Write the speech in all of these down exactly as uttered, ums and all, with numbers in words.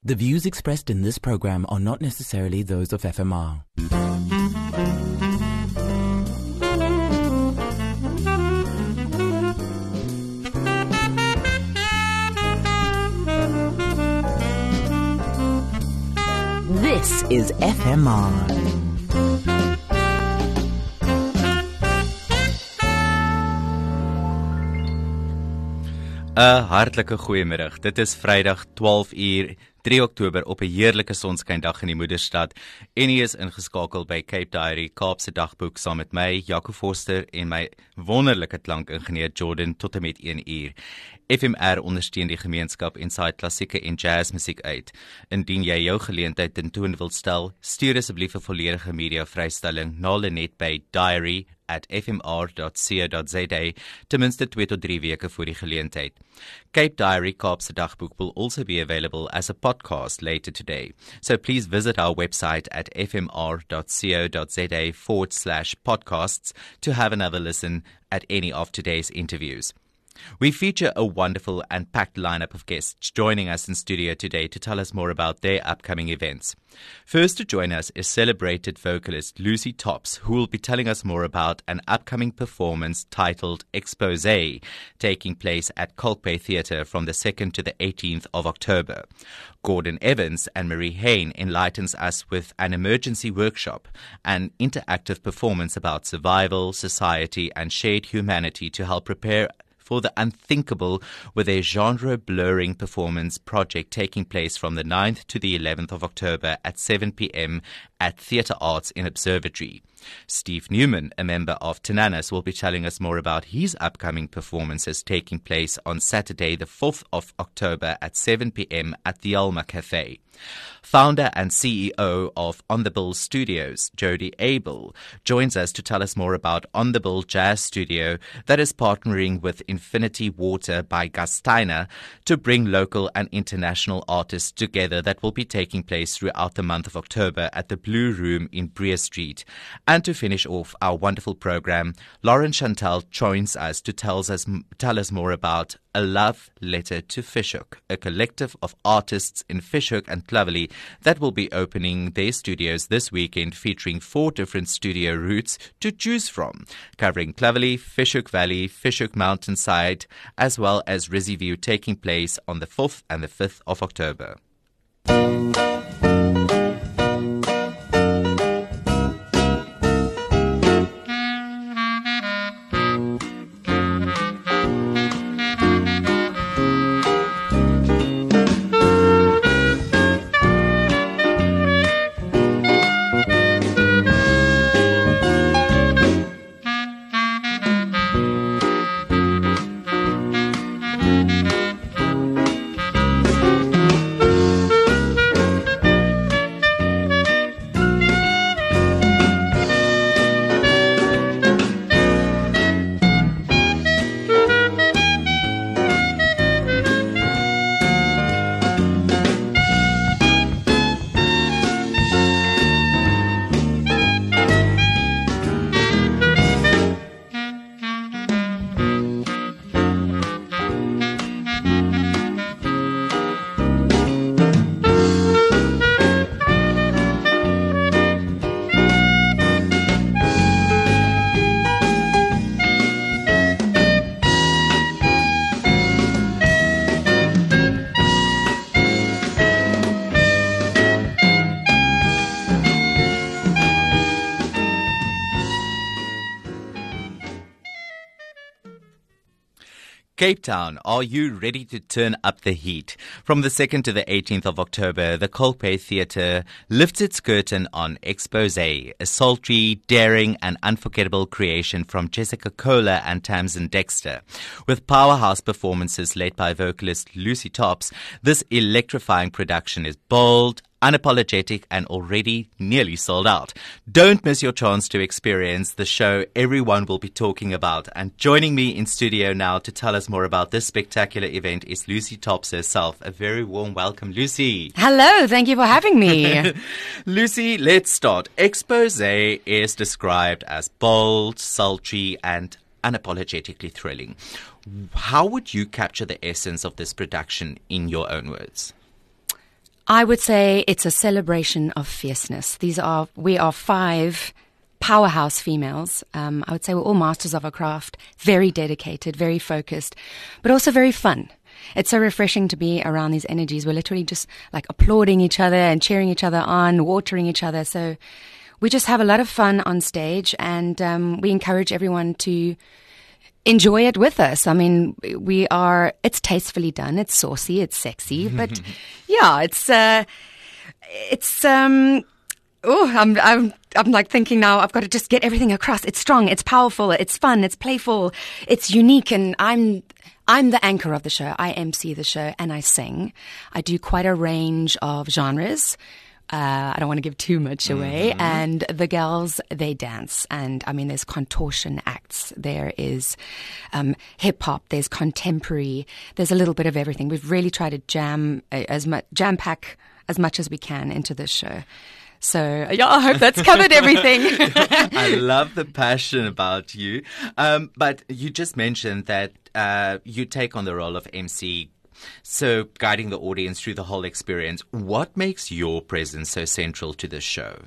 The views expressed in this program are not necessarily those of F M R. This is F M R. Een hartlike goeiemiddag. Dit is Vrydag twaalf uur, drie Oktober op 'n heerlike sonskyndag in die moederstad en hy is ingeskakel by Cape Diary, Kaapse Dagboek, saam met my, Jaco Forster, en my wonderlike klankingenieur Jordan tot en met een uur. F M R ondersteun die gemeenskap en saai klassieke en jazzmusiek uit. Indien jy jou geleentheid tentoon wil stel, stuur asseblief 'n volledige media vrystelling na Lenet by diary at f m r dot co dot z a, ten minste twee tot drie weke voor die geleentheid. Cape Diary, Kaapse Dagboek will also be available as a podcast later today. So please visit our website at f m r dot co dot z a forward slash podcasts to have another listen at any of today's interviews. We feature a wonderful and packed lineup of guests joining us in studio today to tell us more about their upcoming events. First to join us is celebrated vocalist Lucy Tops, who will be telling us more about an upcoming performance titled Exposé, taking place at Kolkpay Theatre from the second to the eighteenth of October. Gordon Evans and Marie Hain enlightens us with an emergency workshop, an interactive performance about survival, society and shared humanity to help prepare for the unthinkable with a genre-blurring performance project taking place from the ninth to the eleventh of October at seven p.m. at Theatre Arts in Observatory. Steve Newman, a member of Tenanis, will be telling us more about his upcoming performances taking place on Saturday the fourth of October at seven p.m. at the Alma Cafe. Founder and C E O of On The Bill Studios, Jody Abel, joins us to tell us more about On The Bill Jazz Studio that is partnering with Infinity Water by Gasteiner to bring local and international artists together that will be taking place throughout the month of October at the Blue Room in Breer Street. And to finish off our wonderful program, Lauren Chantal joins us to tells us, tell us more about A Love Letter to Fishhook, a collective of artists in Fishhook and Clovelly that will be opening their studios this weekend, featuring four different studio routes to choose from, covering Clovelly, Fishhook Valley, Fishhook Mountainside, as well as Rizzy View, taking place on the fourth and the fifth of October. Cape Town, are you ready to turn up the heat? From the second to the eighteenth of October, the Kolkpay Theatre lifts its curtain on Exposé, a sultry, daring and unforgettable creation from Jessica Kohler and Tamsin Dexter. With powerhouse performances led by vocalist Lucy Tops, this electrifying production is bold, unapologetic and already nearly sold out. Don't miss your chance to experience the show everyone will be talking about. And joining me in studio now to tell us more about this spectacular event is Lucy Tops herself. A very warm welcome, Lucy. Hello, thank you for having me. Lucy, let's start. Exposé is described as bold, sultry and unapologetically thrilling. How would you capture the essence of this production in your own words? I would say it's a celebration of fierceness. These are, we are five powerhouse females. Um, I would say we're all masters of our craft, very dedicated, very focused, but also very fun. It's so refreshing to be around these energies. We're literally just like applauding each other and cheering each other on, watering each other. So we just have a lot of fun on stage, and um, we encourage everyone to enjoy it with us. I mean, we are, it's tastefully done. It's saucy. It's sexy. But yeah, it's, uh, it's, um, oh, I'm, I'm, I'm like thinking now, I've got to just get everything across. It's strong. It's powerful. It's fun. It's playful. It's unique. And I'm, I'm the anchor of the show. I M C the show and I sing. I do quite a range of genres. Uh, I don't want to give too much away. Mm-hmm. And the girls, they dance. And I mean, there's contortion acts. There is um, hip hop. There's contemporary. There's a little bit of everything. We've really tried to jam uh, as much, jam pack as much as we can into this show. So, yeah, I hope that's covered everything. I love the passion about you. Um, but you just mentioned that uh, you take on the role of M C, so guiding the audience through the whole experience. What makes your presence so central to this show?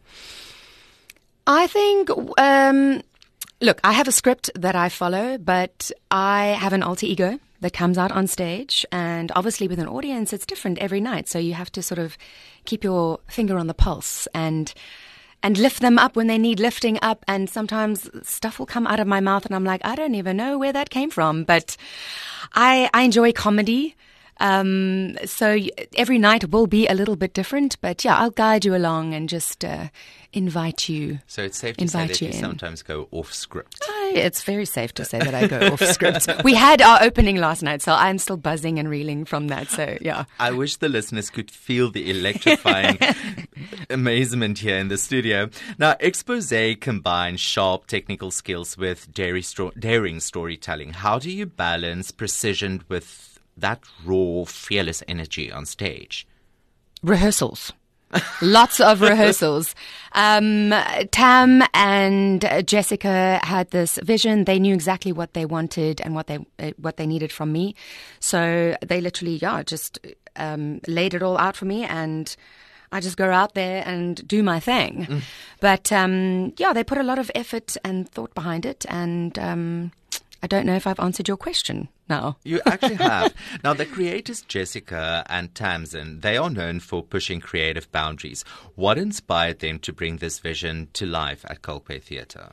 I think, um, look, I have a script that I follow, but I have an alter ego that comes out on stage, and obviously with an audience it's different every night, so you have to sort of keep your finger on the pulse and and lift them up when they need lifting up. And sometimes stuff will come out of my mouth and I'm like, I don't even know where that came from. But I, I enjoy comedy. Um, so every night will be a little bit different, but yeah, I'll guide you along and just uh, invite you. So it's safe to say that you, you sometimes go off script. I, it's very safe to say that I go off script. We had our opening last night, so I'm still buzzing and reeling from that. So yeah, I wish the listeners could feel the electrifying amazement here in the studio. Now, Exposé combines sharp technical skills with daring, sto- daring storytelling. How do you balance precision with that raw, fearless energy on stage? Rehearsals. Lots of rehearsals. Um, Tam and Jessica had this vision. They knew exactly what they wanted and what they uh, what they needed from me. So they literally, yeah, just um, laid it all out for me, and I just go out there and do my thing. Mm. But um, yeah, they put a lot of effort and thought behind it, and um, I don't know if I've answered your question now. You actually have. Now, the creators Jessica and Tamsin, they are known for pushing creative boundaries. What inspired them to bring this vision to life at Kalkbay Theatre?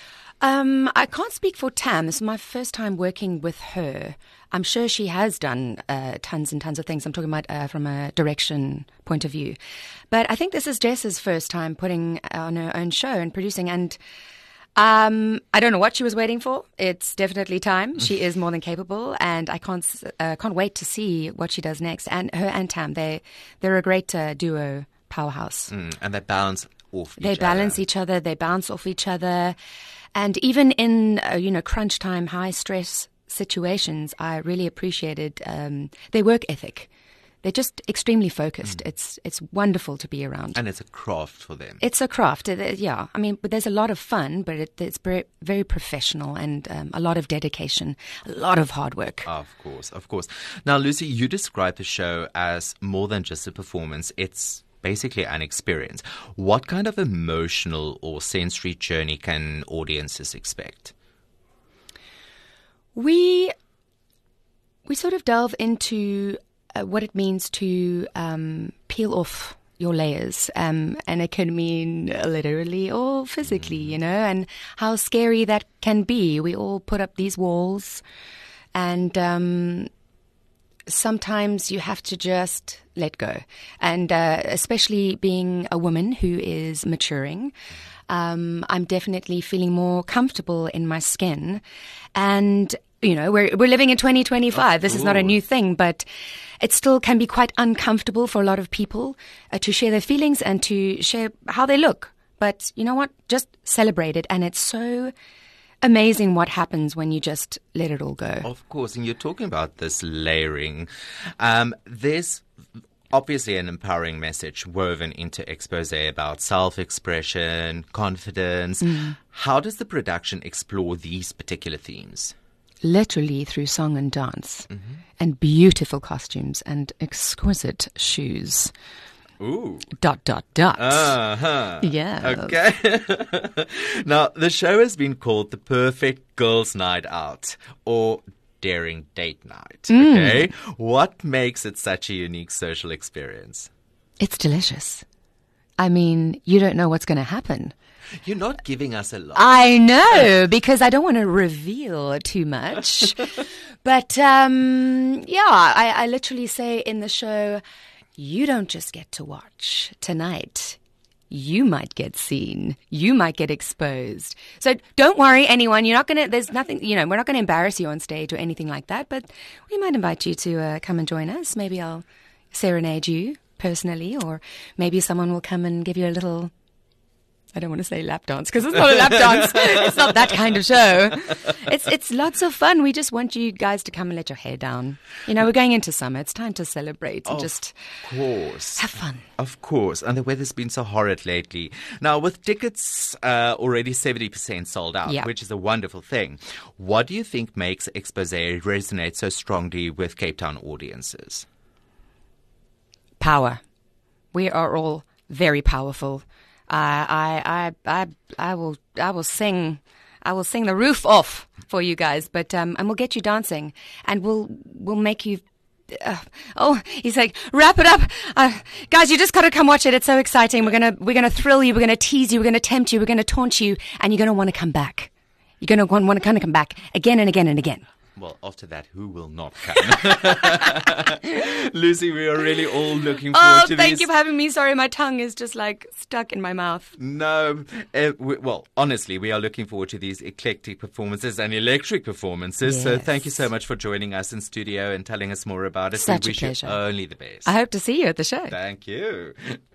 Um, I can't speak for Tam. This is my first time working with her. I'm sure she has done uh, tons and tons of things. I'm talking about uh, from a direction point of view. But I think this is Jess's first time putting on her own show and producing, and Um, I don't know what she was waiting for. It's definitely time. She is more than capable, and I can't uh, can't wait to see what she does next. And her and Tam, they they're a great uh, duo powerhouse. Mm, and they balance off. They each balance other. each other. They bounce off each other, and even in uh, you know crunch time, high stress situations, I really appreciated um, their work ethic. They're just extremely focused. Mm. It's it's wonderful to be around. And it's a craft for them. It's a craft, yeah. I mean, but there's a lot of fun, but it, it's very, very professional, and um, a lot of dedication, a lot of hard work. Of course, of course. Now, Lucy, you describe the show as more than just a performance. It's basically an experience. What kind of emotional or sensory journey can audiences expect? We we sort of delve into Uh, what it means to um, peel off your layers, um, and it can mean literally or physically, you know, and how scary that can be. We all put up these walls, and um, sometimes you have to just let go. And uh, especially being a woman who is maturing, um, I'm definitely feeling more comfortable in my skin. And you know, we're we're living in twenty twenty-five. This is not a new thing, but it still can be quite uncomfortable for a lot of people uh, to share their feelings and to share how they look. But you know what? Just celebrate it. And it's so amazing what happens when you just let it all go. Of course. And you're talking about this layering. Um, there's obviously an empowering message woven into Exposé about self-expression, confidence. Mm. How does the production explore these particular themes? literally through song and dance, mm-hmm. and beautiful costumes and exquisite shoes. Ooh. Dot, dot, dot. Uh-huh. Yeah. Okay. Now, the show has been called The Perfect Girls' Night Out, or Daring Date Night. Mm. Okay. What makes it such a unique social experience? It's delicious. I mean, you don't know what's going to happen. You're not giving us a lot. I know, because I don't want to reveal too much. But, um, yeah, I, I literally say in the show, you don't just get to watch tonight. You might get seen. You might get exposed. So don't worry, anyone. You're not going to, there's nothing, you know, we're not going to embarrass you on stage or anything like that. But we might invite you to uh, come and join us. Maybe I'll serenade you personally, or maybe someone will come and give you a little, I don't want to say lap dance because it's not a lap dance. It's not that kind of show. It's it's lots of fun. We just want you guys to come and let your hair down. You know, we're going into summer. It's time to celebrate and of just course. have fun. Of course. And the weather's been so horrid lately. Now, with tickets uh, already seventy percent sold out, yeah. which is a wonderful thing, what do you think makes Exposé resonate so strongly with Cape Town audiences? Power. We are all very powerful. I, I, I, I, I will, I will sing, I will sing the roof off for you guys. But um, and we'll get you dancing, and we'll, we'll make you. Uh, oh, he's like, wrap it up, uh, guys. You just got to come watch it. It's so exciting. We're gonna, we're gonna thrill you. We're gonna tease you. We're gonna tempt you. We're gonna taunt you, and you're gonna want to come back. You're gonna want, want to kind of come back again and again and again. Well, after that, who will not come? Lucy, we are really all looking forward oh, to thank these. you for having me. Sorry, my tongue is just like stuck in my mouth. No, uh, we, well, honestly, we are looking forward to these eclectic performances and electric performances. Yes. So thank you so much for joining us in studio and telling us more about it. Such we a wish pleasure. you only the best. I hope to see you at the show. Thank you.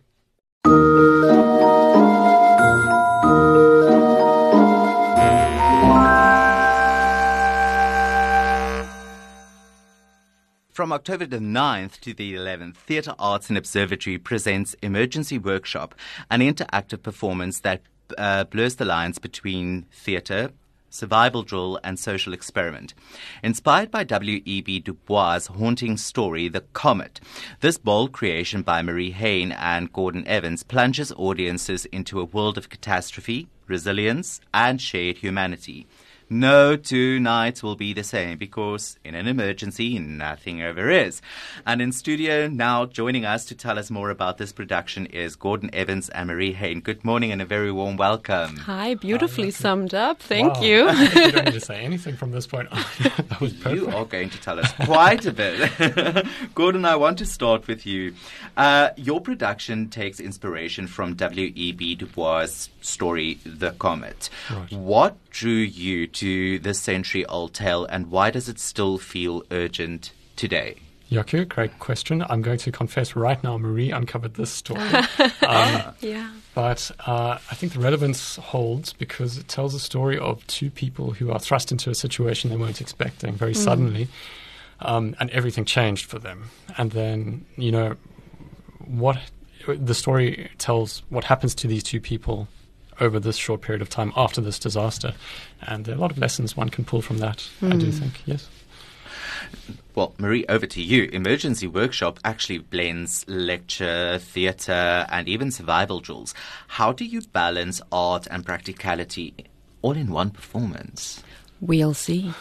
From October the ninth to the eleventh, Theatre Arts and Observatory presents Emergency Workshop, an interactive performance that uh, blurs the lines between theatre, survival drill, and social experiment. Inspired by W E B Du Bois' haunting story, The Comet, this bold creation by Marie Hayne and Gordon Evans plunges audiences into a world of catastrophe, resilience, and shared humanity. No two nights will be the same because in an emergency, nothing ever is. And in studio now joining us to tell us more about this production is Gordon Evans and Marie Hayne. Good morning and a very warm welcome. Hi, beautifully Hi, summed up. Thank wow. you. You don't need to say anything from this point on. That was perfect. You are going to tell us quite a bit. Gordon, I want to start with you. Uh, your production takes inspiration from W E B Du Bois' story, The Comet. Right. What drew you to this century-old tale, and why does it still feel urgent today? Yaku, great question. I'm going to confess right now, Marie uncovered this story. um, yeah. But uh, I think the relevance holds because it tells a story of two people who are thrust into a situation they weren't expecting very mm. suddenly, um, and everything changed for them. And then, you know, what the story tells what happens to these two people over this short period of time after this disaster. And there are a lot of lessons one can pull from that, mm. I do think, yes. Well, Marie, over to you. Emergency Workshop actually blends lecture, theatre, and even survival drills. How do you balance art and practicality all in one performance? We'll see.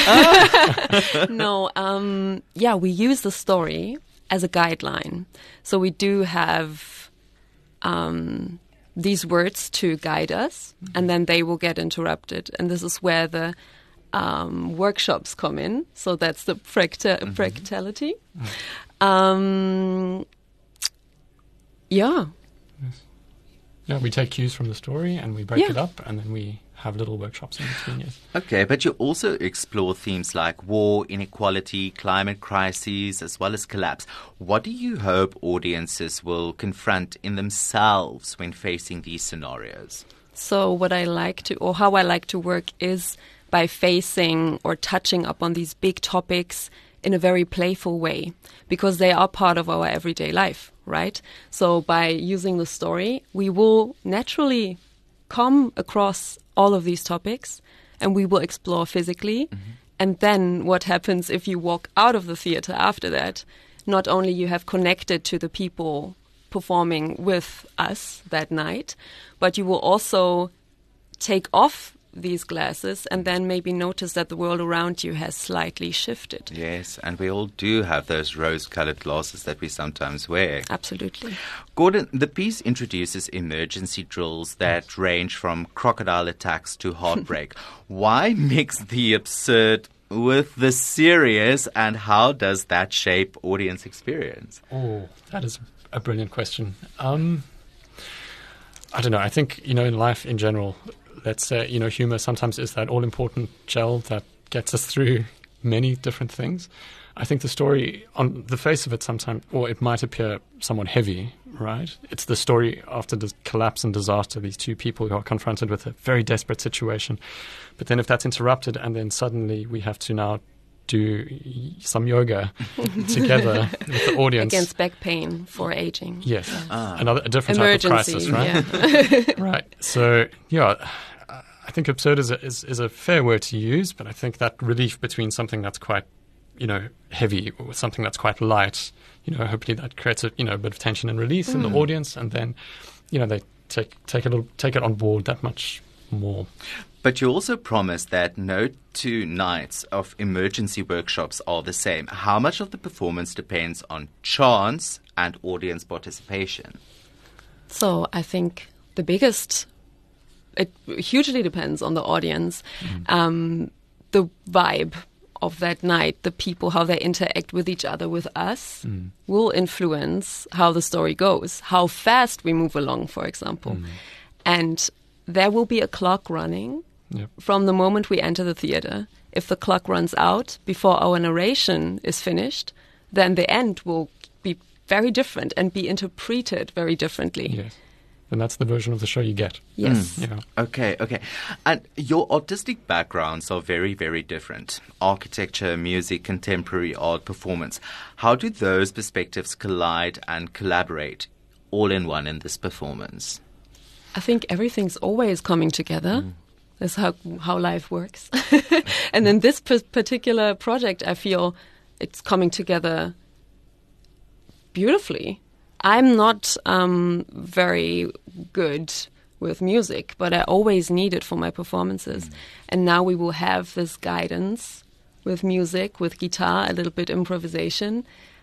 no, um, yeah, we use the story as a guideline. So we do have um, these words to guide us, mm-hmm. and then they will get interrupted. And this is where the um, workshops come in. So that's the fracta- mm-hmm. fractality. Mm-hmm. Um, yeah. Yes. Yeah, we take cues from the story and we break yeah. it up, and then we have little workshops in between, yes. Okay, but you also explore themes like war, inequality, climate crises, as well as collapse. What do you hope audiences will confront in themselves when facing these scenarios? So what I like to, or how I like to work is by facing or touching up on these big topics in a very playful way, because they are part of our everyday life, right? So by using the story, we will naturally come across all of these topics, and we will explore physically, mm-hmm. And then what happens if you walk out of the theater after that? Not only you have connected to the people performing with us that night, but you will also take off these glasses and then maybe notice that the world around you has slightly shifted. Yes, and we all do have those rose-colored glasses that we sometimes wear. Absolutely. Gordon, the piece introduces emergency drills that range from crocodile attacks to heartbreak. Why mix the absurd with the serious, and how does that shape audience experience? Oh, that is a brilliant question. Um, I don't know. I think, you know, in life in general, let's say, you know, humor sometimes is that all-important gel that gets us through many different things. I think the story, on the face of it sometimes, or it might appear somewhat heavy, right? It's the story after the collapse and disaster, these two people who are confronted with a very desperate situation. But then if that's interrupted and then suddenly we have to now do some yoga together with the audience. Against back pain for aging. Yes. yes. Ah. Another a different Emergency, type of crisis, right? Yeah. Right. So, yeah, I think absurd is a, is, is a fair word to use, but I think that relief between something that's quite, you know, heavy with something that's quite light, you know, hopefully that creates a, you know, a bit of tension and release mm. in the audience, and then, you know, they take take it take it on board that much more. But you also promised that no two nights of emergency workshops are the same. How much of the performance depends on chance and audience participation? So I think the biggest, it hugely depends on the audience, mm. um, the vibe of that night, the people, how they interact with each other, with us, mm. will influence how the story goes, how fast we move along, for example. Mm. And there will be a clock running yep. from the moment we enter the theater. If the clock runs out before our narration is finished, then the end will be very different and be interpreted very differently. Yes. And that's the version of the show you get. Yes. Mm. Yeah. Okay, okay. And your artistic backgrounds are very, very different. Architecture, music, contemporary art, performance. How do those perspectives collide and collaborate all in one in this performance? I think everything's always coming together. Mm. That's how how life works. And in this p- particular project, I feel it's coming together beautifully. I'm not um, very good with music, but I always need it for my performances. Mm. And now we will have this guidance with music, with guitar, a little bit improvisation.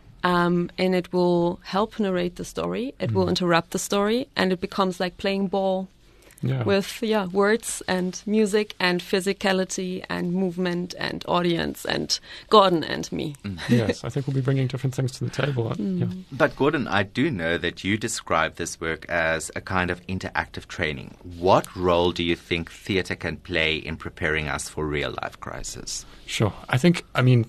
Um, and it will help narrate the story. It mm. will interrupt the story, and it becomes like playing ball yeah. with yeah words and music and physicality and movement and audience and Gordon and me. Mm. Yes, I think we'll be bringing different things to the table. Mm. Yeah. But Gordon, I do know that you describe this work as a kind of interactive training. What role do you think theatre can play in preparing us for real-life crisis? Sure. I think, I mean,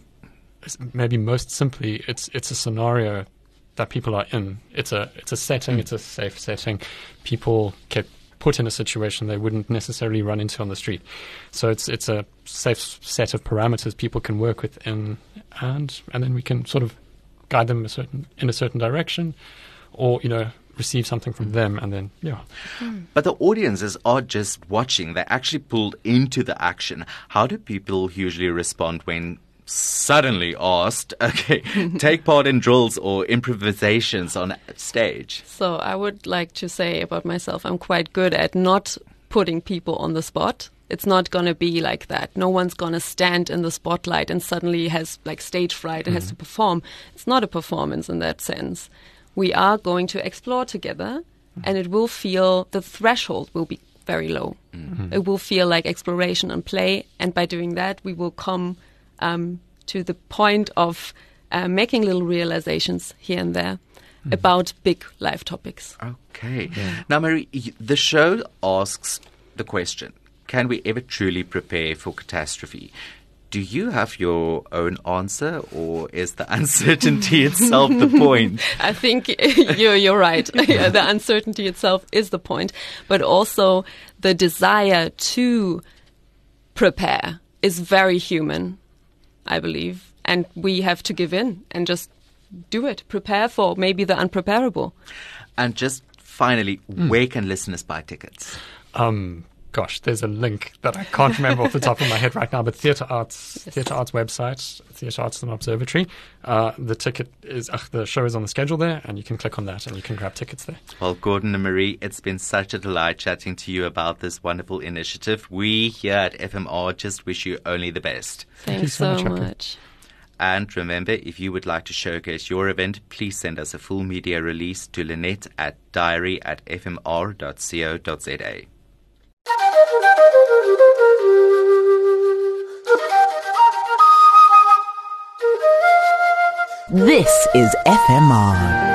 maybe most simply, it's it's a scenario that people are in. It's a it's a setting. Mm. It's a safe setting. People get put in a situation they wouldn't necessarily run into on the street. So it's it's a safe set of parameters people can work within, and and then we can sort of guide them a certain in a certain direction, or you know receive something from them, and then yeah. Mm. But the audiences are just watching. They're actually pulled into the action. How do people usually respond when suddenly asked, okay, take part in drills or improvisations on stage? So I would like to say about myself, I'm quite good at not putting people on the spot. It's not going to be like that. No one's going to stand in the spotlight and suddenly has like stage fright and mm-hmm. has to perform. It's not a performance in that sense. We are going to explore together, mm-hmm. and it will feel, the threshold will be very low. Mm-hmm. It will feel like exploration and play, and by doing that, we will come Um, to the point of uh, making little realizations here and there mm. about big life topics. Okay. Yeah. Now, Mary, the show asks the question, can we ever truly prepare for catastrophe? Do you have your own answer, or is the uncertainty itself the point? I think you're, you're right. Yeah, the uncertainty itself is the point, but also the desire to prepare is very human, I believe, and we have to give in and just do it. Prepare for maybe the unpreparable. And just finally, mm. where can listeners buy tickets? Um, gosh, there's a link that I can't remember off the top of my head right now, but Theatre Arts, Yes. Theatre Arts website, Theatre Arts and Observatory. Uh, the ticket is, uh, the show is on the schedule there, and you can click on that and you can grab tickets there. Well, Gordon and Marie, it's been such a delight chatting to you about this wonderful initiative. We here at F M R just wish you only the best. Thank you Thanks so so much, Happy. much. And remember, if you would like to showcase your event, please send us a full media release to Lynette at diary at f m r dot co dot z a. This is F M R.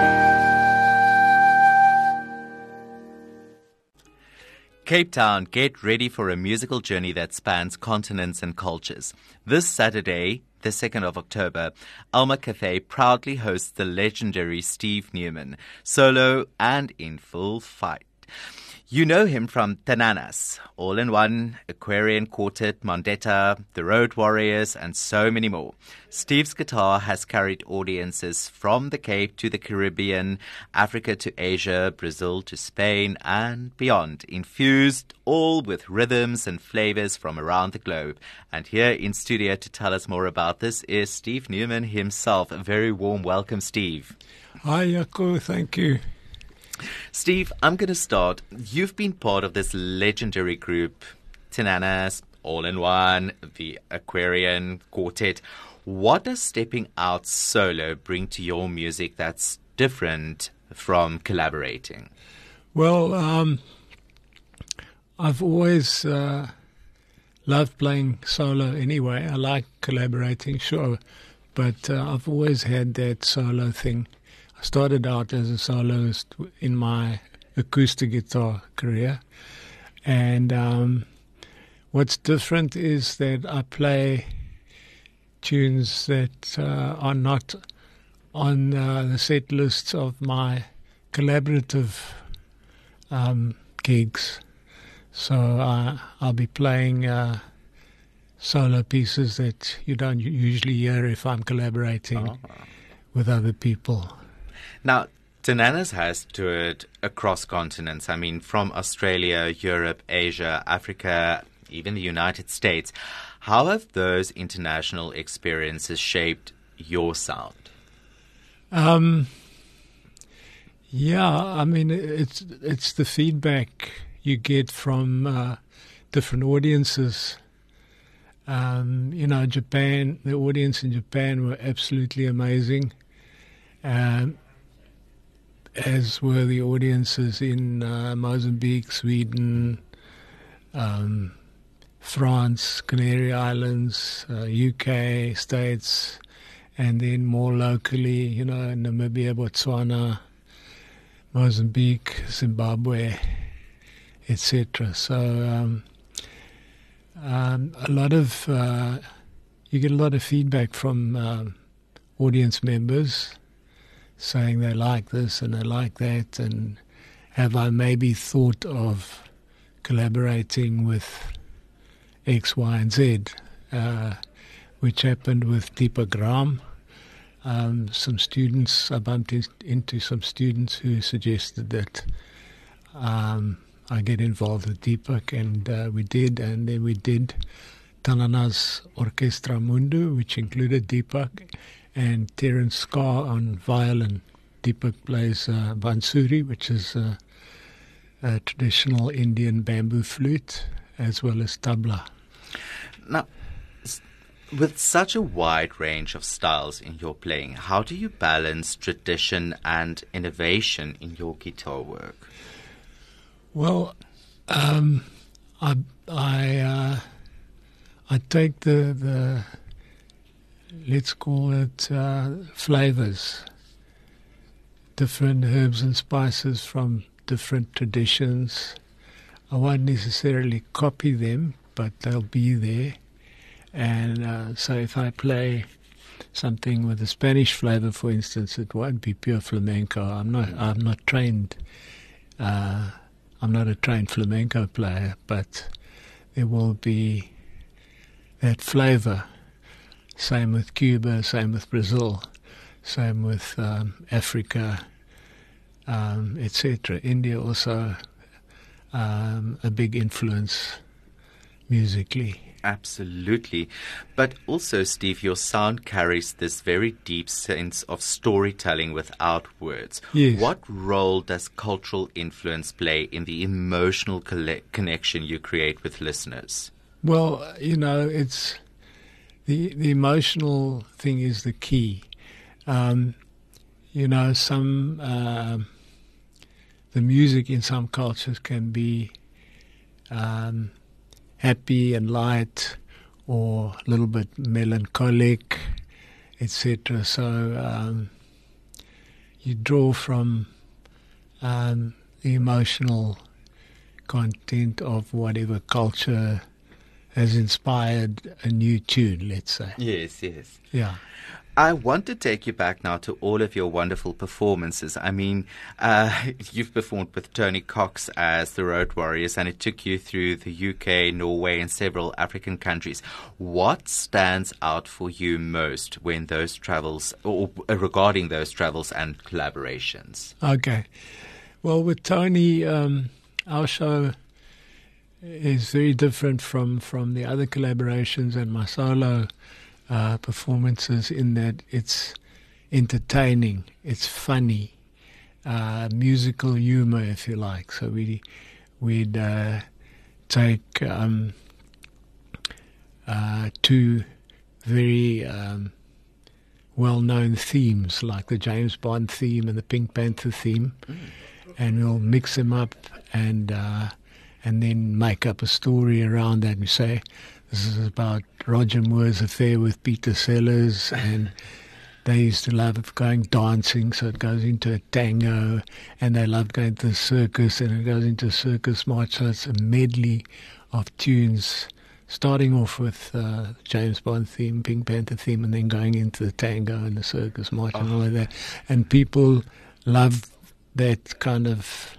Cape Town, get ready for a musical journey that spans continents and cultures. This Saturday, the second of October, Alma Cafe proudly hosts the legendary Steve Newman, solo and in full fight. You know him from Tananas, All in One, Aquarian Quartet, Mondetta, The Road Warriors, and so many more. Steve's guitar has carried audiences from the Cape to the Caribbean, Africa to Asia, Brazil to Spain, and beyond, infused all with rhythms and flavors from around the globe. And here in studio to tell us more about this is Steve Newman himself. A very warm welcome, Steve. Hi, Jaco. Thank you. Steve, I'm going to start. You've been part of this legendary group, Tananas, All in One, the Aquarian Quartet. What does stepping out solo bring to your music that's different from collaborating? Well, um, I've always uh, loved playing solo anyway. I like collaborating, sure, but uh, I've always had that solo thing. I started out as a soloist in my acoustic guitar career, and um, what's different is that I play tunes that uh, are not on uh, the set lists of my collaborative um, gigs. So uh, I'll be playing uh, solo pieces that you don't usually hear if I'm collaborating Oh. with other people. Now, Tananas has toured across continents. I mean, from Australia, Europe, Asia, Africa, even the United States. How have those international experiences shaped your sound? Um, yeah, I mean, it's it's the feedback you get from uh, different audiences. Um, you know, Japan, the audience in Japan were absolutely amazing, um, as were the audiences in uh, Mozambique, Sweden, um, France, Canary Islands, uh, U K, States, and then more locally, you know, Namibia, Botswana, Mozambique, Zimbabwe, et cetera. So um, um, a lot of uh, you get a lot of feedback from um, audience members saying they like this and they like that, and have I maybe thought of collaborating with X, Y, and Z, uh, which happened with Deepak Ram. Um, some students, I bumped in, into some students who suggested that um, I get involved with Deepak, and uh, we did, and then we did Tananas Orchestra Mundo, which included Deepak and Terence Scar on violin. Deepak plays uh, bansuri, which is uh, a traditional Indian bamboo flute, as well as tabla. Now, s- with such a wide range of styles in your playing, how do you balance tradition and innovation in your guitar work? Well, um, I I uh, I take the the let's call it uh, flavors, different herbs and spices from different traditions. I won't necessarily copy them, but they'll be there. And uh, so if I play something with a Spanish flavor, for instance, it won't be pure flamenco. I'm not. I'm not trained. Uh, I'm not a trained flamenco player, but there will be that flavor. Same with Cuba. Same with Brazil. Same with um, Africa, um, et cetera. India also. um, a big influence musically. Absolutely. But also, Steve, your sound carries this very deep sense of storytelling without words. Yes. What role does cultural influence play in the emotional colle- connection you create with listeners? Well, you know, it's the the emotional thing is the key. Um, you know, some uh, the music in some cultures can be um, happy and light, or a little bit melancholic, et cetera. So um, you draw from um, the emotional content of whatever culture has inspired a new tune, let's say. Yes, yes. Yeah. I want to take you back now to all of your wonderful performances. I mean, uh, you've performed with Tony Cox as the Road Warriors, and it took you through the U K, Norway, and several African countries. What stands out for you most when those travels, or regarding those travels and collaborations? Okay. Well, with Tony, um, our show is very different from, from the other collaborations and my solo uh, performances in that it's entertaining, it's funny, uh, musical humor, if you like. So we, we'd uh, take um, uh, two very um, well-known themes, like the James Bond theme and the Pink Panther theme, mm. and we'll mix them up and uh, and then make up a story around that. We say, this is about Roger Moore's affair with Peter Sellers, and they used to love going dancing, so it goes into a tango, and they loved going to the circus, and it goes into a circus march. So it's a medley of tunes, starting off with uh, James Bond theme, Pink Panther theme, and then going into the tango and the circus march oh. and all of that. And people love that kind of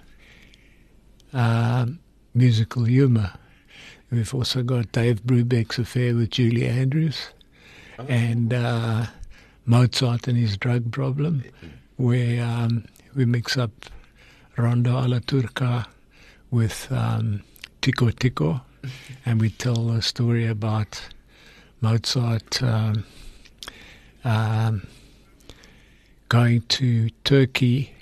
uh, musical humour. We've also got Dave Brubeck's affair with Julie Andrews, oh. and uh, Mozart and his drug problem, where um, we mix up Rondo alla Turca with um, Tico Tico, and we tell a story about Mozart um, um, going to Turkey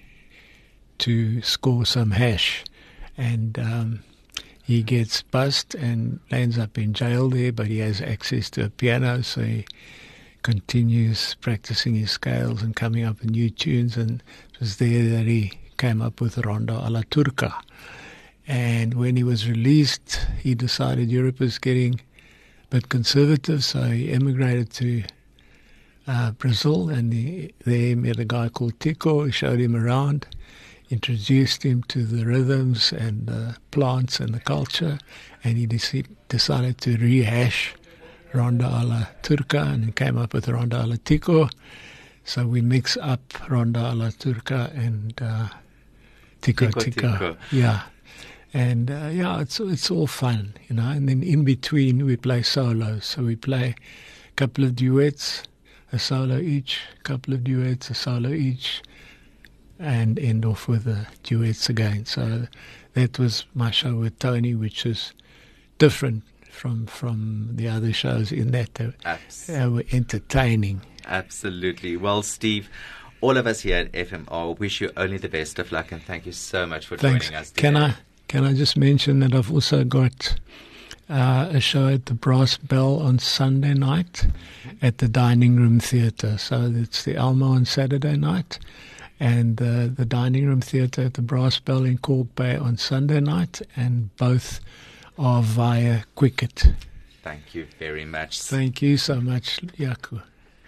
to score some hash, and um, he gets bussed and lands up in jail there, but he has access to a piano, so he continues practicing his scales and coming up with new tunes, and it was there that he came up with Rondo alla Turca. And when he was released, he decided Europe was getting a bit conservative, so he emigrated to uh, Brazil, and he, there he met a guy called Tico. He showed him around, introduced him to the rhythms and the plants and the culture, and he dec- decided to rehash Rondo alla Turca, and he came up with Rondo alla Tico. So we mix up Rondo alla Turca and uh, Tico Tico. Tico. Yeah. And uh, yeah, it's it's all fun, you know. And then in between we play solos. So we play a couple of duets, a solo each, a couple of duets, a solo each, and end off with the duets again. So that was my show with Tony, which is different from from the other shows in that they, they were entertaining. Absolutely. Well, Steve, all of us here at F M R wish you only the best of luck, and thank you so much for Thanks. joining us today. Can I can I just mention that I've also got uh, a show at the Brass Bell on Sunday night at the Dining Room Theatre. So it's the Almo on Saturday night, and uh, the Dining Room Theatre at the Brass Bell in Kalk Bay on Sunday night, and both are via Quicket. Thank you very much. Thank you so much, Yaku.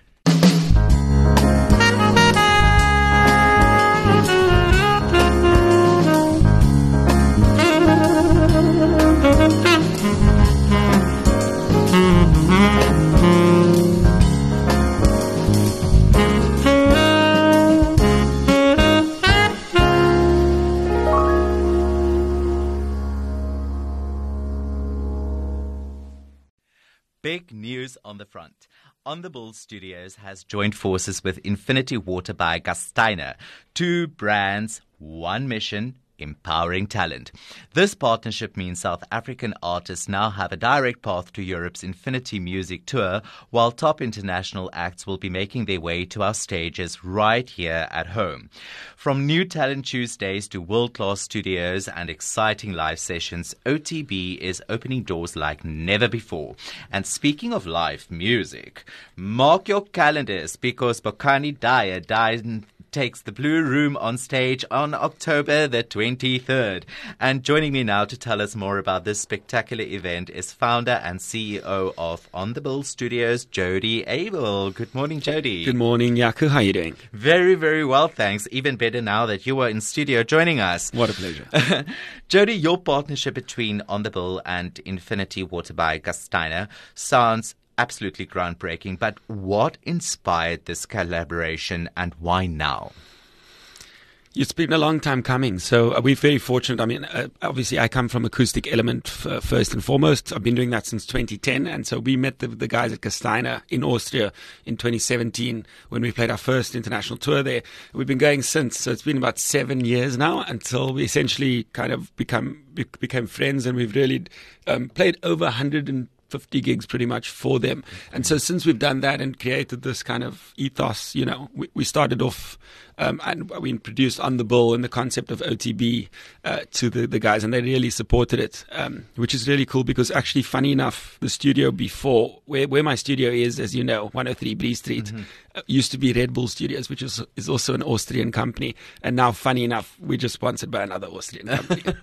Big news on the front. On the Bull Studios has joined forces with Infinity Water by Gasteiner. Two brands, one mission, empowering talent. This partnership means South African artists now have a direct path to Europe's Infinity Music Tour, while top international acts will be making their way to our stages right here at home. From New Talent Tuesdays to world-class studios and exciting live sessions, O T B is opening doors like never before. And speaking of live music, mark your calendars because Bokani Dyer Dyer takes the Blue Room on stage on October the twenty-third. And joining me now to tell us more about this spectacular event is founder and C E O of On The Bill Studios, Jody Abel. Good morning, Jody. Good morning, Yaku. How are you doing? Very, very well, thanks. Even better now that you are in studio joining us. What a pleasure. Jody, your partnership between On The Bill and Infinity Water by Gasteiner sounds absolutely groundbreaking, but what inspired this collaboration and why now? It's been a long time coming, so we're very fortunate. I mean, uh, obviously, I come from Acoustic Element f- first and foremost. I've been doing that since twenty ten, and so we met the, the guys at Gasteiner in Austria in twenty seventeen when we played our first international tour there. We've been going since, so it's been about seven years now until we essentially kind of become be- became friends, and we've really um, played over one hundred fifty gigs pretty much for them. And so since we've done that and created this kind of ethos, you know, we, we started off um, and we introduced On The Bill and the concept of O T B uh, to the, the guys, and they really supported it, um, which is really cool because actually, funny enough, the studio before, where, where my studio is, as you know, one oh three Bree Street, mm-hmm. uh, used to be Red Bull Studios, which is, is also an Austrian company. And now, funny enough, we're just sponsored by another Austrian company.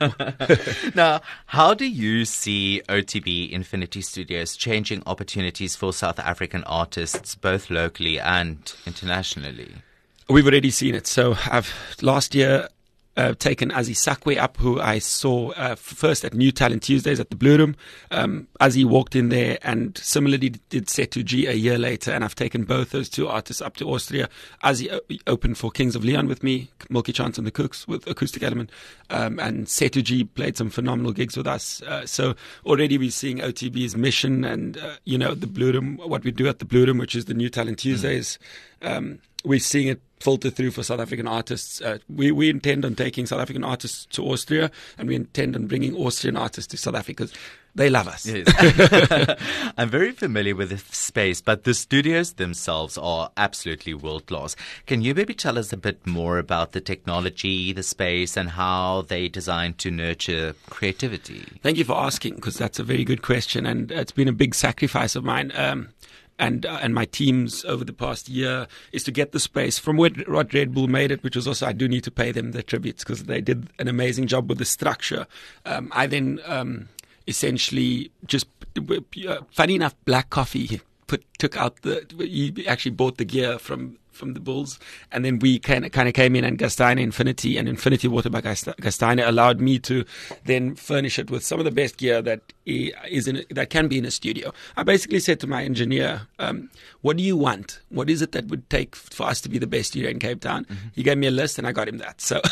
Now, how do you see O T B Infinity Studios changing opportunities for South African artists, both locally and internationally? We've already seen it. So I've last year uh, taken Azi Sakwe up, who I saw uh, first at New Talent Tuesdays at the Blue Room. Um, Azi walked in there and similarly did Setu G a year later, and I've taken both those two artists up to Austria. Azi o- opened for Kings of Leon with me, Milky Chance and the Cooks with Acoustic Element, um, and Setu G played some phenomenal gigs with us. Uh, so already we're seeing O T B's mission and, uh, you know, the Blue Room, what we do at the Blue Room, which is the New Talent Tuesdays. Mm. Um, we're seeing it filter through for South African artists. Uh, we, we intend on taking South African artists to Austria, and we intend on bringing Austrian artists to South Africa because they love us. Yes. I'm very familiar with the space, but the studios themselves are absolutely world-class. Can you maybe tell us a bit more about the technology, the space, and how they designed to nurture creativity? Thank you for asking, because that's a very good question, and it's been a big sacrifice of mine. Um, And uh, and my teams over the past year is to get the space from where what Red Bull made it, which was also, I do need to pay them the tributes because they did an amazing job with the structure. Um, I then um, essentially just, uh, funny enough, Black Coffee put took out the, he actually bought the gear from from the Bulls, and then we kind of, kind of came in, and Gasteiner Infinity and Infinity Water by Gasteiner allowed me to then furnish it with some of the best gear that is in that can be in a studio. I basically said to my engineer, um, what do you want? What is it that would take for us to be the best studio in Cape Town? Mm-hmm. He gave me a list and I got him that. So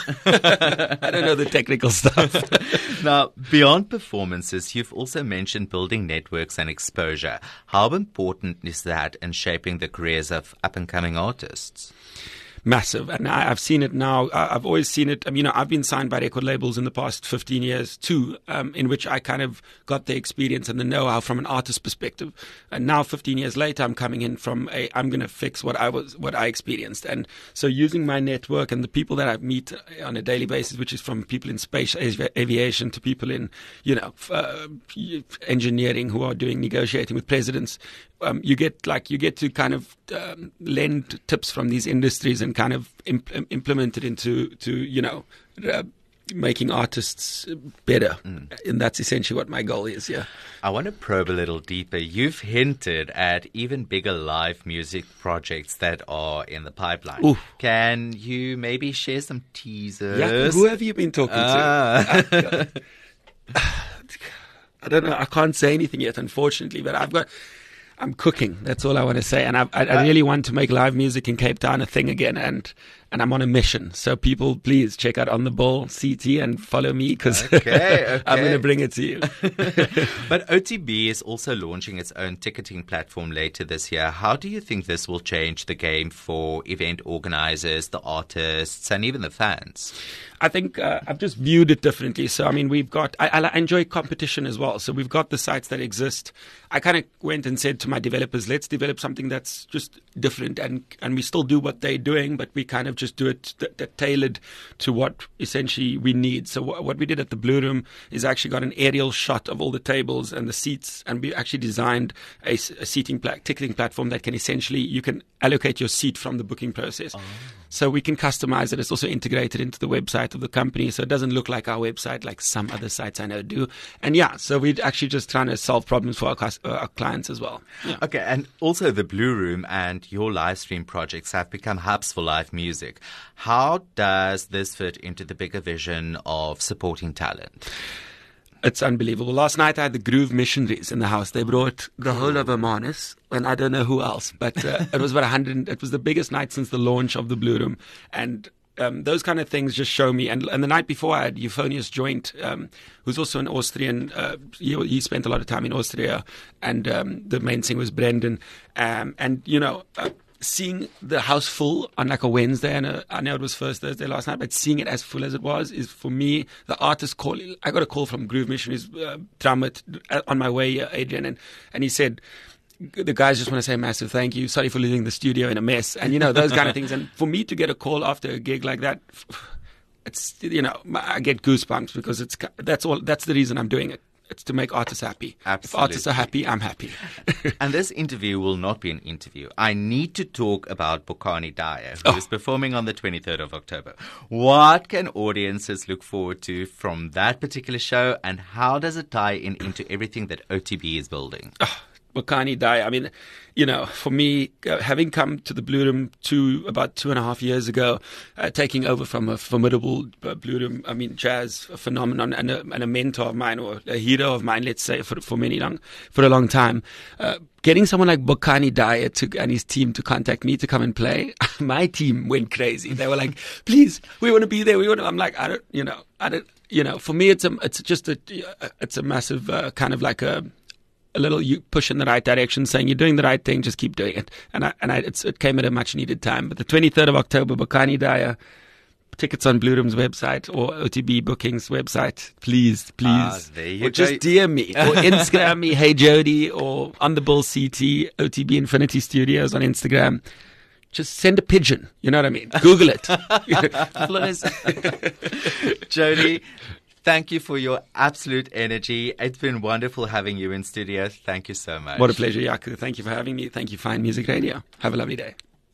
I don't know the technical stuff. Now, beyond performances, you've also mentioned building networks and exposure. How important is that in shaping the careers of up-and-coming artists? Massive. And I, I've seen it now. I, I've always seen it. I mean, you know, I've been signed by record labels in the past fifteen years too, um, in which I kind of got the experience and the know-how from an artist perspective. And now fifteen years later, I'm coming in from a, I'm going to fix what I was, what I experienced. And so using my network and the people that I meet on a daily basis, which is from people in space avi- aviation to people in, you know, uh, engineering who are doing negotiating with presidents, Um, you get like you get to kind of um, lend tips from these industries and kind of imp- implement it into to you know uh, making artists better, mm. and that's essentially what my goal is. Yeah, I want to probe a little deeper. You've hinted at even bigger live music projects that are in the pipeline. Ooh. Can you maybe share some teasers? Yeah, who have you been talking ah. to? I don't know. I can't say anything yet, unfortunately, but I've got. I'm cooking. That's all I want to say. And I, I, I really want to make live music in Cape Town a thing again. And and I'm on a mission. So people, please check out On The Ball C T and follow me because okay, okay. I'm going to bring it to you. But O T B is also launching its own ticketing platform later this year. How do you think this will change the game for event organizers, the artists, and even the fans? I think uh, I've just viewed it differently. So, I mean, we've got, I, I enjoy competition as well. So we've got the sites that exist. I kind of went and said to my developers, let's develop something that's just different. And, and we still do what they're doing, but we kind of just do it th- th- tailored to what essentially we need. So w- what we did at the Blue Room is actually got an aerial shot of all the tables and the seats. And we actually designed a, a seating pla- ticketing platform that can essentially, you can allocate your seat from the booking process. Oh. So we can customize it. It's also integrated into the website of the company, so it doesn't look like our website like some other sites I know do. And yeah, so we're actually just trying to solve problems for our, cus- uh, our clients as well. Yeah. Okay, and also the Blue Room and your live stream projects have become hubs for live music. How does this fit into the bigger vision of supporting talent? It's unbelievable. Last night I had the Groove Missionaries in the house. They brought the whole of Hermanus, and I don't know who else, but uh, it was about one hundred. It was the biggest night since the launch of the Blue Room, and um, those kind of things just show me. And, and the night before I had Euphonious Joint, um, who's also an Austrian. Uh, he, he spent a lot of time in Austria, and um, the main singer was Brendan. Um, and you know. Uh, Seeing the house full on like a Wednesday, and a, I know it was first Thursday last night, but seeing it as full as it was is for me, the artist call. I got a call from Groove Missionaries uh, drummer on my way, uh, Adrian, and, and he said, the guys just want to say a massive thank you. Sorry for leaving the studio in a mess. And, you know, those kind of things. And for me to get a call after a gig like that, it's, you know, I get goosebumps because it's, that's all, that's the reason I'm doing it. It's to make artists happy. Absolutely. If artists are happy, I'm happy. And this interview will not be an interview. I need to talk about Bokani Daya, who Oh. is performing on the twenty-third of October. What can audiences look forward to from that particular show, and how does it tie in into everything that O T B is building? Oh, Bokani Daya. I mean, you know, for me, uh, having come to the Blue Room two, about two and a half years ago, uh, taking over from a formidable uh, Blue Room, I mean, jazz phenomenon and a, and a mentor of mine, or a hero of mine, let's say, for for many long, for a long time. Uh, getting someone like Bokani Daya to, and his team to contact me to come and play, my team went crazy. They were like, please, we want to be there. We want to. I'm like, I don't, you know, I don't, you know, for me, it's a, it's just a, it's a massive uh, kind of like a, a little you push in the right direction, saying you're doing the right thing, just keep doing it. And I, and I, it's, it came at a much needed time. But the twenty-third of October, Bokani Daya, tickets on Blue Room's website or O T B Bookings website. Please, please. Ah, there you or go. just D M me or Instagram me, Hey Jody, or On The Ball C T, O T B Infinity Studios on Instagram. Just send a pigeon. You know what I mean? Google it. Jody, thank you for your absolute energy. It's been wonderful having you in studio. Thank you so much. What a pleasure, Yaku. Thank you for having me. Thank you, Fine Music Radio. Have a lovely day.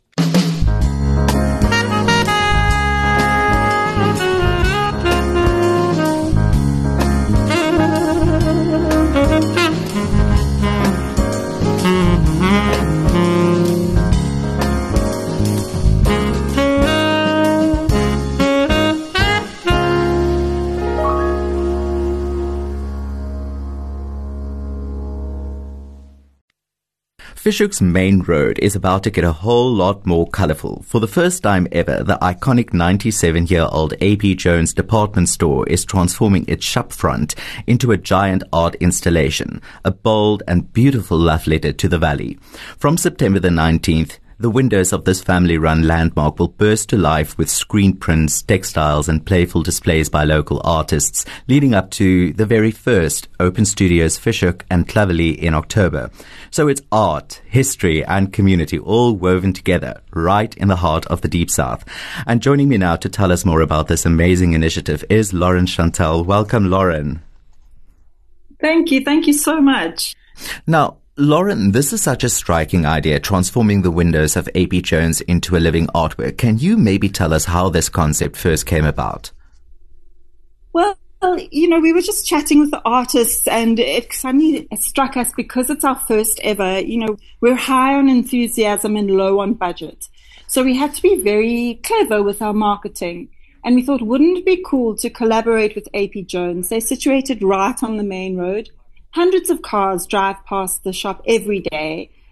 Fish Hoek's main road is about to get a whole lot more colourful. For the first time ever, the iconic ninety-seven-year-old A P Jones department store is transforming its shop front into a giant art installation, a bold and beautiful love letter to the valley. From September the nineteenth, the windows of this family-run landmark will burst to life with screen prints, textiles and playful displays by local artists, leading up to the very first Open Studios Fish Hoek and Clovelly in October. So it's art, history and community all woven together right in the heart of the Deep South. And joining me now to tell us more about this amazing initiative is Lauren Chantel. Welcome, Lauren. Thank you. Thank you so much. Now, Lauren, this is such a striking idea, transforming the windows of A P Jones into a living artwork. Can you maybe tell us how this concept first came about? Well, you know, we were just chatting with the artists and it suddenly struck us because it's our first ever, you know, we're high on enthusiasm and low on budget. So we had to be very clever with our marketing. And we thought, wouldn't it be cool to collaborate with A P Jones? They're situated right on the main road. Hundreds of cars drive past the shop every day.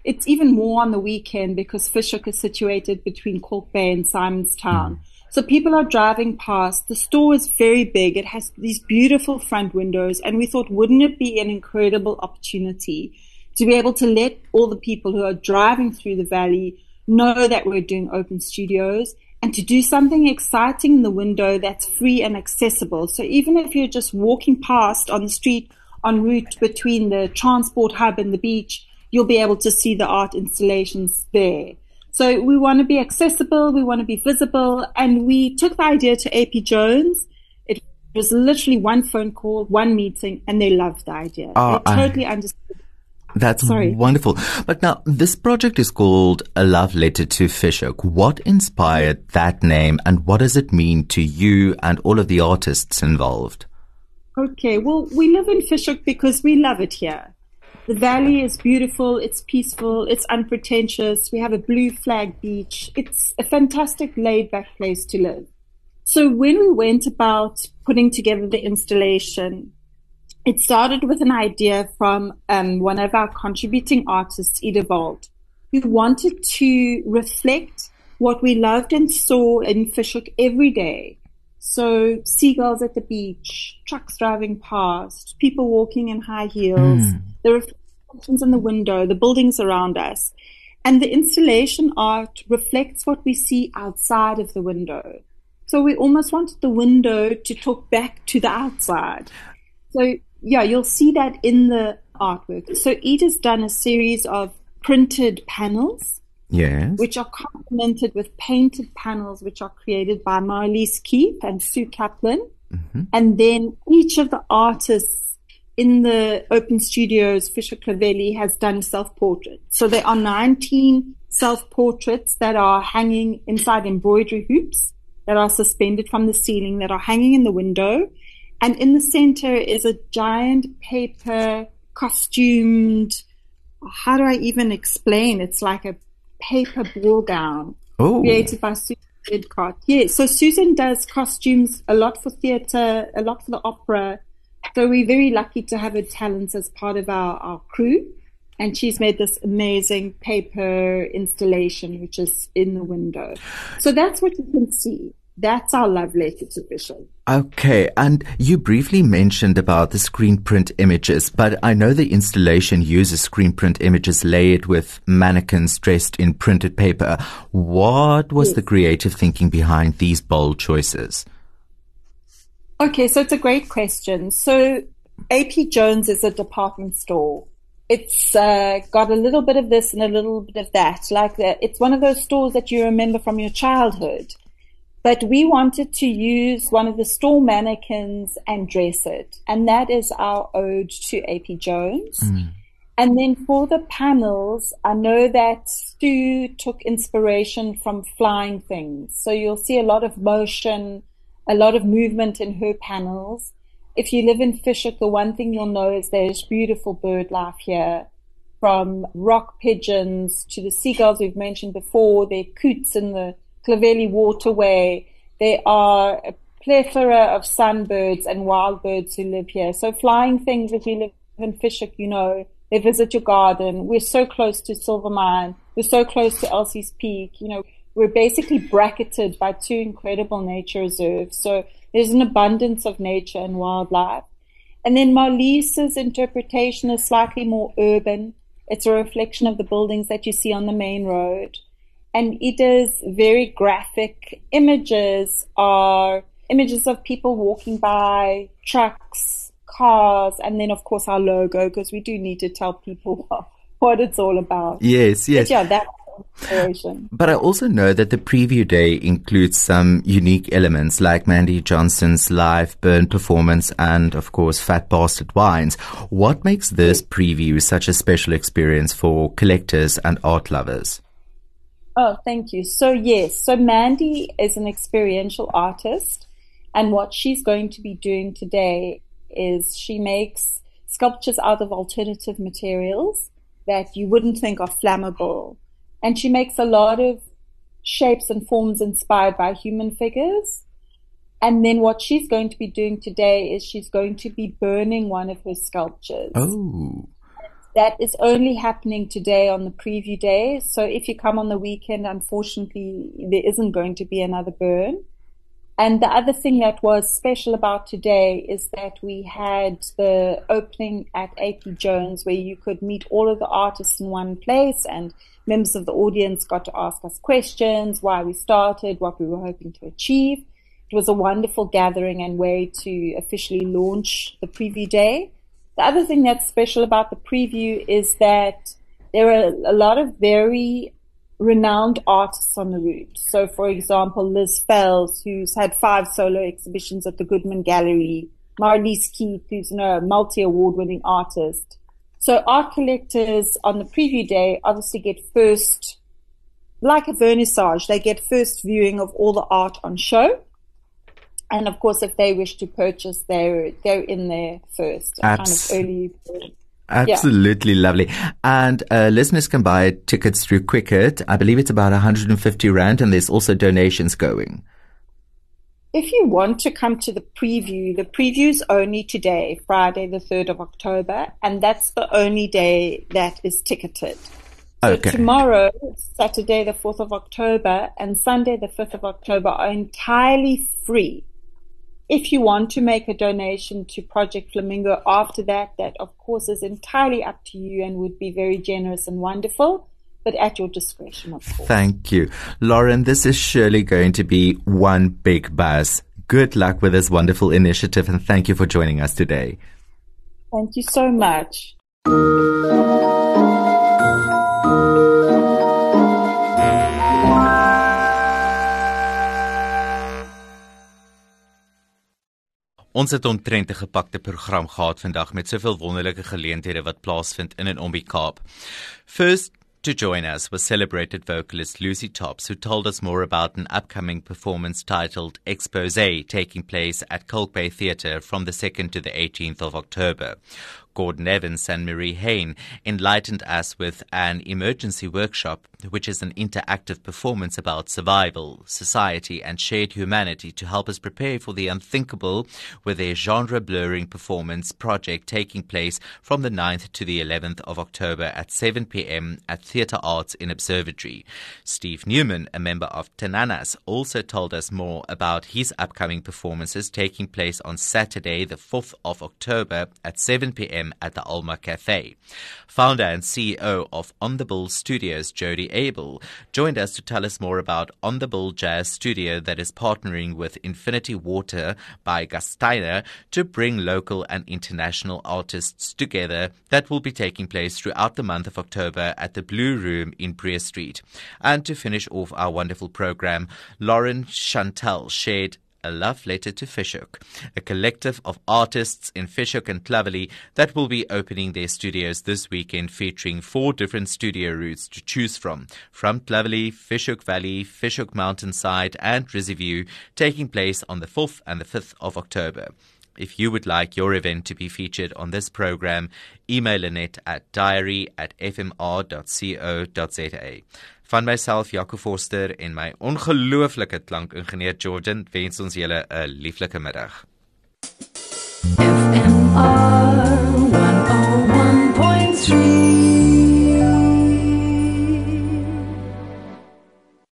it's even more on the weekend because Fish Hoek is situated between Kalk Bay and Simonstown. Mm. So people are driving past. The store is very big. It has these beautiful front windows. And we thought, wouldn't it be an incredible opportunity to be able to let all the people who are driving through the valley know that we're doing open studios and to do something exciting in the window that's free and accessible. So even if you're just walking past on the street en route between the transport hub and the beach, you'll be able to see the art installations there. So we want to be accessible, we want to be visible, and we took the idea to A P Jones. It was literally one phone call, one meeting, and they loved the idea. Oh, they totally I, understood. That's Sorry. wonderful. But now, this project is called A Love Letter to Fish Hoek. What inspired that name, and what does it mean to you and all of the artists involved? Okay, well, we live in Fish Hoek because we love it here. The valley is beautiful, it's peaceful, it's unpretentious. We have a blue flag beach. It's a fantastic laid-back place to live. So when we went about putting together the installation, it started with an idea from um, one of our contributing artists, Ida Vold, who wanted to reflect what we loved and saw in Fish Hoek every day. So seagulls at the beach, trucks driving past, people walking in high heels, mm. the reflections in the window, the buildings around us. And the installation art reflects what we see outside of the window. So we almost wanted the window to talk back to the outside. So yeah, you'll see that in the artwork. So Ida's done a series of printed panels. Yes. Which are complemented with painted panels, which are created by Marlies Keep and Sue Kaplan. Mm-hmm. And then each of the artists in the open studios, Fish Hoek Clovelly, has done a self-portrait. So there are nineteen self-portraits that are hanging inside embroidery hoops that are suspended from the ceiling, that are hanging in the window. And in the center is a giant paper costumed, how do I even explain? It's like a paper ball gown oh. created by Susan Edcott. Yeah, so Susan does costumes a lot for theatre, a lot for the opera. So we're very lucky to have her talents as part of our, our crew. And she's made this amazing paper installation, which is in the window. So that's what you can see. That's our love letter to Fish Hoek. Okay, and you briefly mentioned about the screen print images, but I know the installation uses screen print images layered with mannequins dressed in printed paper. What was yes. the creative thinking behind these bold choices? Okay, so it's a great question. So A P Jones is a department store. It's uh, got a little bit of this and a little bit of that. Like that. It's one of those stores that you remember from your childhood. But we wanted to use one of the store mannequins and dress it. And that is our ode to A P Jones. Mm. And then for the panels, I know that Stu took inspiration from flying things. So you'll see a lot of motion, a lot of movement in her panels. If you live in Fish Hoek, the one thing you'll know is there's beautiful bird life here. From rock pigeons to the seagulls we've mentioned before, there are coots in the Clovelly waterway. There are a plethora of sunbirds and wild birds who live here. So flying things, if you live in Fish Hoek, you know, they visit your garden. We're so close to Silvermine. We're so close to Elsie's Peak. You know, we're basically bracketed by two incredible nature reserves. So there's an abundance of nature and wildlife. And then Marlies's interpretation is slightly more urban. It's a reflection of the buildings that you see on the main road. And Ida's very graphic images are images of people walking by, trucks, cars, and then, of course, our logo, because we do need to tell people what, what it's all about. Yes, yes. But yeah, that's inspiration. But I also know that the preview day includes some unique elements like Mandy Johnston's live burn performance and, of course, Fat Bastard Wines. What makes this preview such a special experience for collectors and art lovers? Oh, thank you. So yes, so Mandy is an experiential artist, and what she's going to be doing today is she makes sculptures out of alternative materials that you wouldn't think are flammable. And she makes a lot of shapes and forms inspired by human figures. And then what she's going to be doing today is she's going to be burning one of her sculptures. Oh. That is only happening today on the preview day. So if you come on the weekend, unfortunately, there isn't going to be another burn. And the other thing that was special about today is that we had the opening at A P Jones, where you could meet all of the artists in one place, and members of the audience got to ask us questions, why we started, what we were hoping to achieve. It was a wonderful gathering and way to officially launch the preview day. The other thing that's special about the preview is that there are a lot of very renowned artists on the route. So, for example, Liz Fells, who's had five solo exhibitions at the Goodman Gallery, Marlies Keith, who's you know, a multi-award-winning artist. So art collectors on the preview day obviously get first, like a vernissage, they get first viewing of all the art on show. And of course, if they wish to purchase, they're, they're in there first. Abs- kind of early. Absolutely yeah. Lovely. And uh, listeners can buy tickets through Quicket. I believe it's about one hundred fifty rand, and there's also donations going. If you want to come to the preview, the preview's only today, Friday the third of October, and that's the only day that is ticketed. So okay. Tomorrow, Saturday the fourth of October, and Sunday the fifth of October are entirely free. If you want to make a donation to Project Flamingo after that, that of course is entirely up to you and would be very generous and wonderful, but at your discretion, of course. Thank you. Lauren, this is surely going to be one big buzz. Good luck with this wonderful initiative, and thank you for joining us today. Thank you so much. Ons het omtrent 'n gepakte program gehad vandag met soveel wonderlike geleenthede wat plaasvind in en om die Kaap. First to join us was celebrated vocalist Lucy Tops, who told us more about an upcoming performance titled Exposé, taking place at Kalk Bay Theatre from the second to the eighteenth of October. Gordon Evans and Marie Hain enlightened us with an emergency workshop, which is an interactive performance about survival, society, and shared humanity to help us prepare for the unthinkable with their genre-blurring performance project taking place from the ninth to the eleventh of October at seven p.m. at Theatre Arts in Observatory. Steve Newman, a member of Tananas, also told us more about his upcoming performances taking place on Saturday, the fourth of October at seven p.m. at the Alma Cafe. Founder and C E O of On the Bull Studios, Jody Abel, joined us to tell us more about On the Bull Jazz Studio that is partnering with Infinity Water by Gasteiner to bring local and international artists together that will be taking place throughout the month of October at the Blue Room in Breer Street. And to finish off our wonderful program, Lauren Chantel shared a love letter to Fishhook, a collective of artists in Fishhook and Clovelly that will be opening their studios this weekend, featuring four different studio routes to choose from, from Clovelly, Fishhook Valley, Fishhook Mountainside and Rizzyview, taking place on the fourth and the fifth of October. If you would like your event to be featured on this program, email Annette at diary at f m r dot co dot z a. Van myself, Jaco Forster, en my ongelooflike klankingenieur Jordan, wens ons julle 'n lieflike middag. F M R